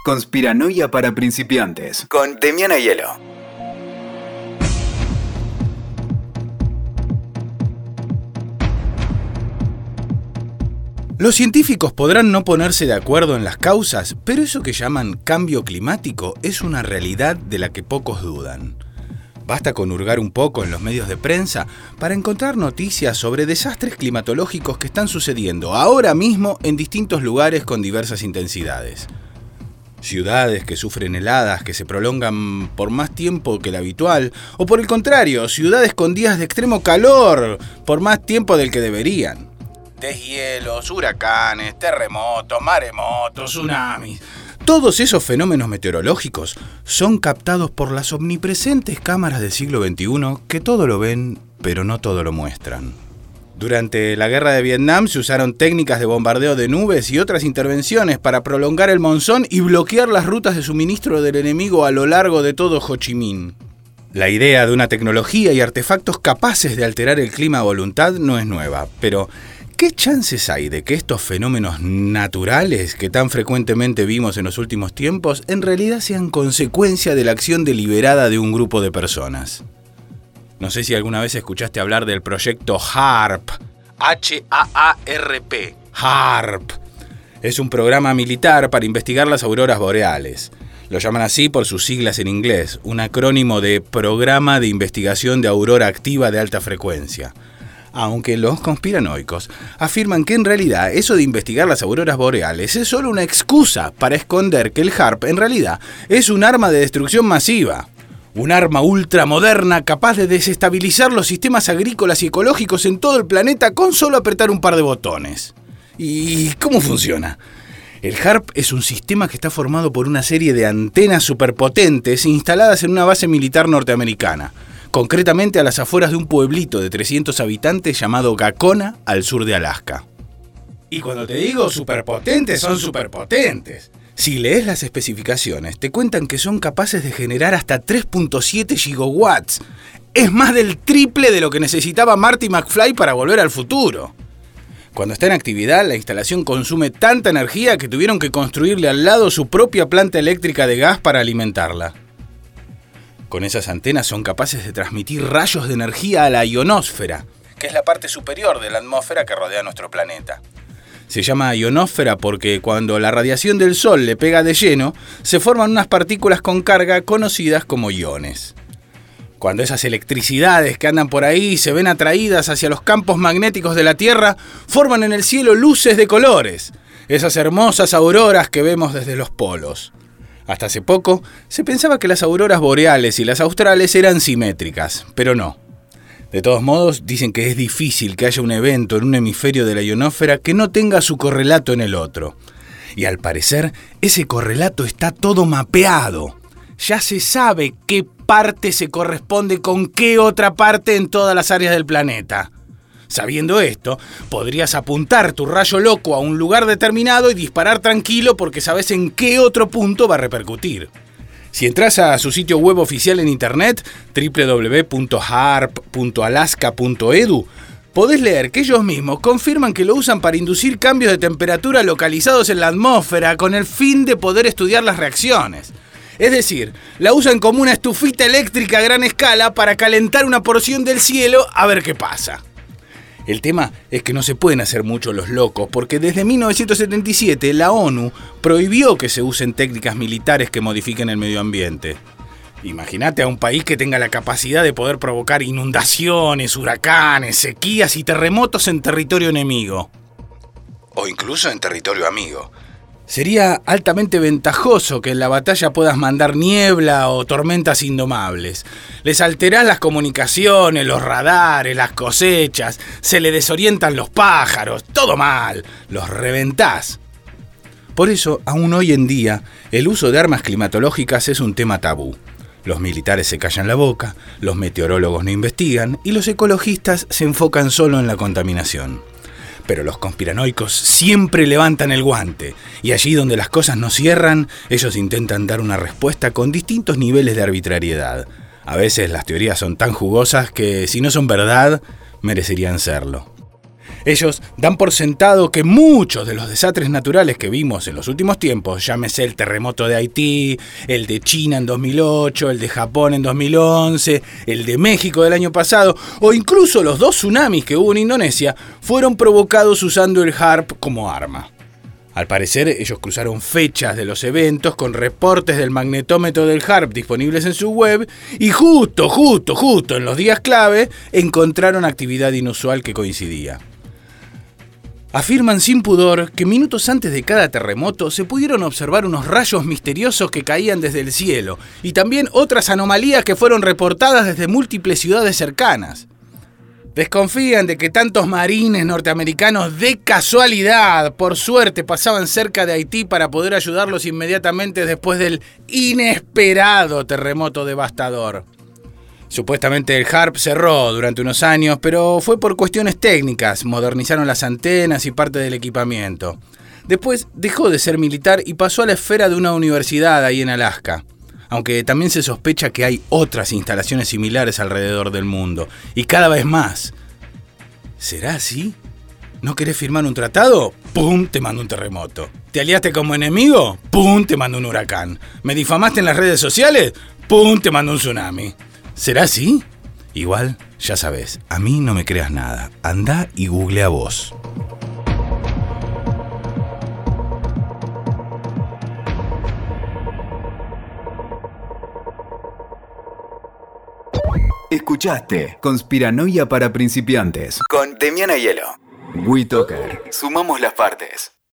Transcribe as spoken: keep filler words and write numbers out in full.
Conspiranoia para principiantes, con Demiana Hielo. Los científicos podrán no ponerse de acuerdo en las causas, pero eso que llaman cambio climático es una realidad de la que pocos dudan. Basta con hurgar un poco en los medios de prensa para encontrar noticias sobre desastres climatológicos que están sucediendo ahora mismo en distintos lugares con diversas intensidades. Ciudades que sufren heladas que se prolongan por más tiempo que el habitual, o por el contrario, ciudades con días de extremo calor por más tiempo del que deberían. Deshielos, huracanes, terremotos, maremotos, tsunamis. Todos esos fenómenos meteorológicos son captados por las omnipresentes cámaras del siglo veintiuno que todo lo ven, pero no todo lo muestran. Durante la guerra de Vietnam se usaron técnicas de bombardeo de nubes y otras intervenciones para prolongar el monzón y bloquear las rutas de suministro del enemigo a lo largo de todo Ho Chi Minh. La idea de una tecnología y artefactos capaces de alterar el clima a voluntad no es nueva, pero ¿qué chances hay de que estos fenómenos naturales que tan frecuentemente vimos en los últimos tiempos en realidad sean consecuencia de la acción deliberada de un grupo de personas? No sé si alguna vez escuchaste hablar del proyecto HAARP, H A A R P, HAARP. Es un programa militar para investigar las auroras boreales. Lo llaman así por sus siglas en inglés, un acrónimo de Programa de Investigación de Aurora Activa de Alta Frecuencia. Aunque los conspiranoicos afirman que en realidad eso de investigar las auroras boreales es solo una excusa para esconder que el HAARP en realidad es un arma de destrucción masiva. Un arma ultramoderna capaz de desestabilizar los sistemas agrícolas y ecológicos en todo el planeta con solo apretar un par de botones. ¿Y cómo funciona? El HAARP es un sistema que está formado por una serie de antenas superpotentes instaladas en una base militar norteamericana, concretamente a las afueras de un pueblito de trescientos habitantes llamado Gakona, al sur de Alaska. Y cuando te digo superpotentes, son superpotentes. Si lees las especificaciones, te cuentan que son capaces de generar hasta tres punto siete gigawatts. Es más del triple de lo que necesitaba Marty McFly para volver al futuro. Cuando está en actividad, la instalación consume tanta energía que tuvieron que construirle al lado su propia planta eléctrica de gas para alimentarla. Con esas antenas son capaces de transmitir rayos de energía a la ionosfera, que es la parte superior de la atmósfera que rodea nuestro planeta. Se llama ionosfera porque cuando la radiación del Sol le pega de lleno, se forman unas partículas con carga conocidas como iones. Cuando esas electricidades que andan por ahí se ven atraídas hacia los campos magnéticos de la Tierra, forman en el cielo luces de colores, esas hermosas auroras que vemos desde los polos. Hasta hace poco, se pensaba que las auroras boreales y las australes eran simétricas, pero no. De todos modos, dicen que es difícil que haya un evento en un hemisferio de la ionosfera que no tenga su correlato en el otro. Y al parecer, ese correlato está todo mapeado. Ya se sabe qué parte se corresponde con qué otra parte en todas las áreas del planeta. Sabiendo esto, podrías apuntar tu rayo loco a un lugar determinado y disparar tranquilo porque sabes en qué otro punto va a repercutir. Si entras a su sitio web oficial en internet, doble u doble u doble u punto haarp punto alaska punto e d u, podés leer que ellos mismos confirman que lo usan para inducir cambios de temperatura localizados en la atmósfera con el fin de poder estudiar las reacciones. Es decir, la usan como una estufita eléctrica a gran escala para calentar una porción del cielo a ver qué pasa. El tema es que no se pueden hacer mucho los locos porque desde mil novecientos setenta y siete la ONU prohibió que se usen técnicas militares que modifiquen el medio ambiente. Imagínate a un país que tenga la capacidad de poder provocar inundaciones, huracanes, sequías y terremotos en territorio enemigo. O incluso en territorio amigo. Sería altamente ventajoso que en la batalla puedas mandar niebla o tormentas indomables. Les alterás las comunicaciones, los radares, las cosechas, se le desorientan los pájaros, todo mal, los reventás. Por eso, aún hoy en día, el uso de armas climatológicas es un tema tabú. Los militares se callan la boca, los meteorólogos no investigan y los ecologistas se enfocan solo en la contaminación. Pero los conspiranoicos siempre levantan el guante, y allí donde las cosas no cierran, ellos intentan dar una respuesta con distintos niveles de arbitrariedad. A veces las teorías son tan jugosas que, si no son verdad, merecerían serlo. Ellos dan por sentado que muchos de los desastres naturales que vimos en los últimos tiempos, llámese el terremoto de Haití, el de China en dos mil ocho, el de Japón en dos mil once, el de México del año pasado, o incluso los dos tsunamis que hubo en Indonesia, fueron provocados usando el HAARP como arma. Al parecer, ellos cruzaron fechas de los eventos con reportes del magnetómetro del HAARP disponibles en su web y justo, justo, justo en los días clave encontraron actividad inusual que coincidía. Afirman sin pudor que minutos antes de cada terremoto se pudieron observar unos rayos misteriosos que caían desde el cielo y también otras anomalías que fueron reportadas desde múltiples ciudades cercanas. Desconfían de que tantos marines norteamericanos de casualidad, por suerte, pasaban cerca de Haití para poder ayudarlos inmediatamente después del inesperado terremoto devastador. Supuestamente el HAARP cerró durante unos años, pero fue por cuestiones técnicas, modernizaron las antenas y parte del equipamiento. Después dejó de ser militar y pasó a la esfera de una universidad ahí en Alaska. Aunque también se sospecha que hay otras instalaciones similares alrededor del mundo, y cada vez más. ¿Será así? ¿No querés firmar un tratado? ¡Pum! Te mando un terremoto. ¿Te aliaste como enemigo? ¡Pum! Te mando un huracán. ¿Me difamaste en las redes sociales? ¡Pum! Te mando un tsunami. ¿Será así? Igual, ya sabes, a mí no me creas nada. Andá y googlea vos. Escuchaste Conspiranoia para principiantes con Demiana Hielo. WeToker. Sumamos las partes.